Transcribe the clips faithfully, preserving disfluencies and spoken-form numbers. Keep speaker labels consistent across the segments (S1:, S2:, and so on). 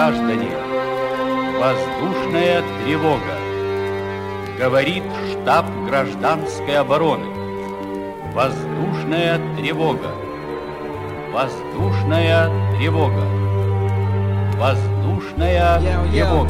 S1: Граждане, воздушная тревога. Говорит штаб гражданской обороны. Воздушная тревога. Воздушная тревога. Воздушная тревога.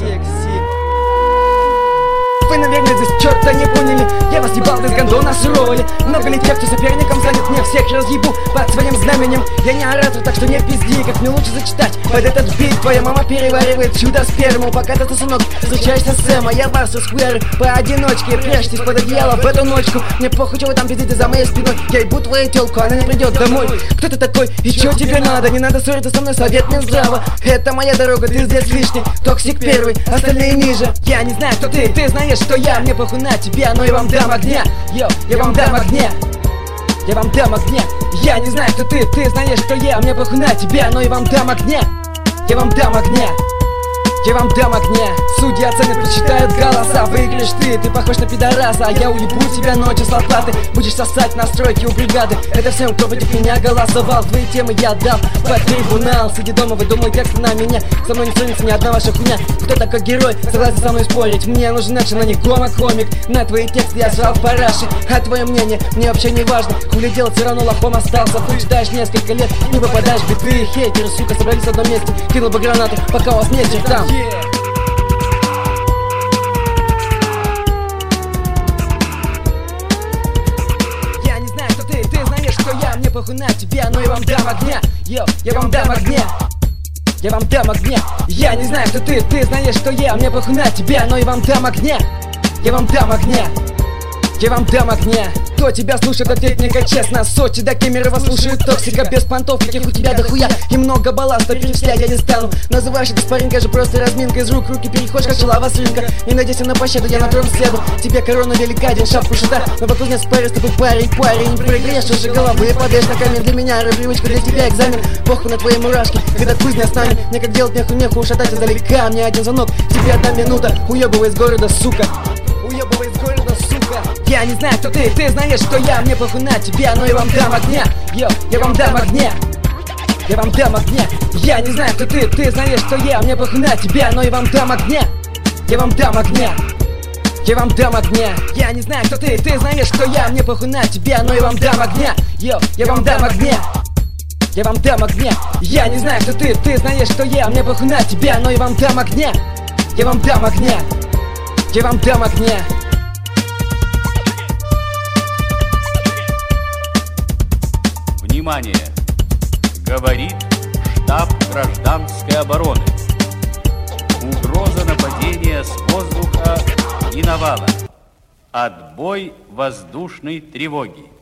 S2: Вы, наверное, здесь черта не поняли. Я вас ебал из гондона суровали. Много ли тех, кто соперником станет, мне всех разъебу под своим знаменем. Я не оратор, так что не пизди, как мне лучше зачитать под этот бит. Твоя мама переваривает чудо сперму, пока ты, сынок, встречаешься с Сэма. Я Барса Сквер поодиночке, прячьтесь под одеяло в эту ночку. Мне похуй, что вы там пиздите за моей спиной. Я ебу твою телку, она не придет домой. Кто ты такой и что тебе надо? Не надо ссориться со мной, совет мне здраво. Это моя дорога, ты здесь лишний. Токсик первый, остальные ниже. Я не знаю, кто ты, ты знаешь, что я. Мне похуй на тебя, но я вам дам огня. Йо, я вам дам огня. Я вам дам огня. Я не знаю, кто ты, ты знаешь, что я. Мне похуй на тебя, но я вам дам огня. Я вам дам огня. Я вам дам огня. Судьи оценят, прочитают голоса. Выиграешь ты, ты похож на пидораса. А я уебу тебя ночью с лопаты. Будешь сосать на стройке у бригады. Это всем, кто против меня голосовал. Твои темы я дал под трибунал. Сиди дома, выдумай тексты на меня. Со мной не сравнится ни одна ваша хуйня. Кто такой герой, согласен со мной спорить? Мне нужен иначе, но не кома-комик. На твои тексты я срал в параше. А твое мнение мне вообще не важно. Хули делать, все равно лохом остался. Ты читаешь несколько лет, не попадаешь в биты. Хейтеры, сука, собрались в одном месте. Кинул бы гранату, пока у вас месяц там. Я не знаю, кто ты, ты знаешь, что я. Мне похуй на тебя, но я вам дам огня. Йо, я вам дам огня. Я вам дам огня. Я не знаю, кто ты, ты знаешь, что я. Мне похуй на тебя, но я вам дам огня. Я вам дам огня. Я вам дам огня. Кто тебя слушает, ответь мне как честно. Сочи до Кемерово слушают токсика. Без понтов, каких у тебя дохуя. И много балласта, перечислять я не стану. Называешь это спарринга же просто разминка. Из рук в руки переходишь, как шалава с рынка. Не надейся на пощаду, я на твоем следу. Тебе корона великаден, шапку шута. Но вокруг нет спарри с тобой парень, парень. Не проиграешь, уже головы падаешь на камень. Для меня привычка, для тебя экзамен. Похуй на твои мурашки, когда кузня с нами. Мне как делать нехуй, нехуй ушатать издалека. Мне один звонок, тебе одна минута. Уебывай из города, сука. Уебывай из города, сука. Я не знаю, кто ты, ты знаешь, что я. Мне похуй на тебя, но я вам дам огня. Йо, я вам дам огня. Я вам дам огня. Я не знаю, кто ты, ты знаешь, что я. Мне похуй на тебя, но я вам дам огня. Я вам дам огня. Я вам дам огня. Я не знаю, кто ты, ты знаешь, что я. Мне похуй на тебя, но я вам дам огня. Йо, я вам дам огня. Я вам дам огня. Я не знаю, кто ты, ты знаешь, что я. Мне похуй на тебя, но я вам дам огня. Я вам дам огня. Я вам дам огня.
S1: Внимание! Говорит штаб гражданской обороны. Угроза нападения с воздуха и навала. Отбой воздушной тревоги.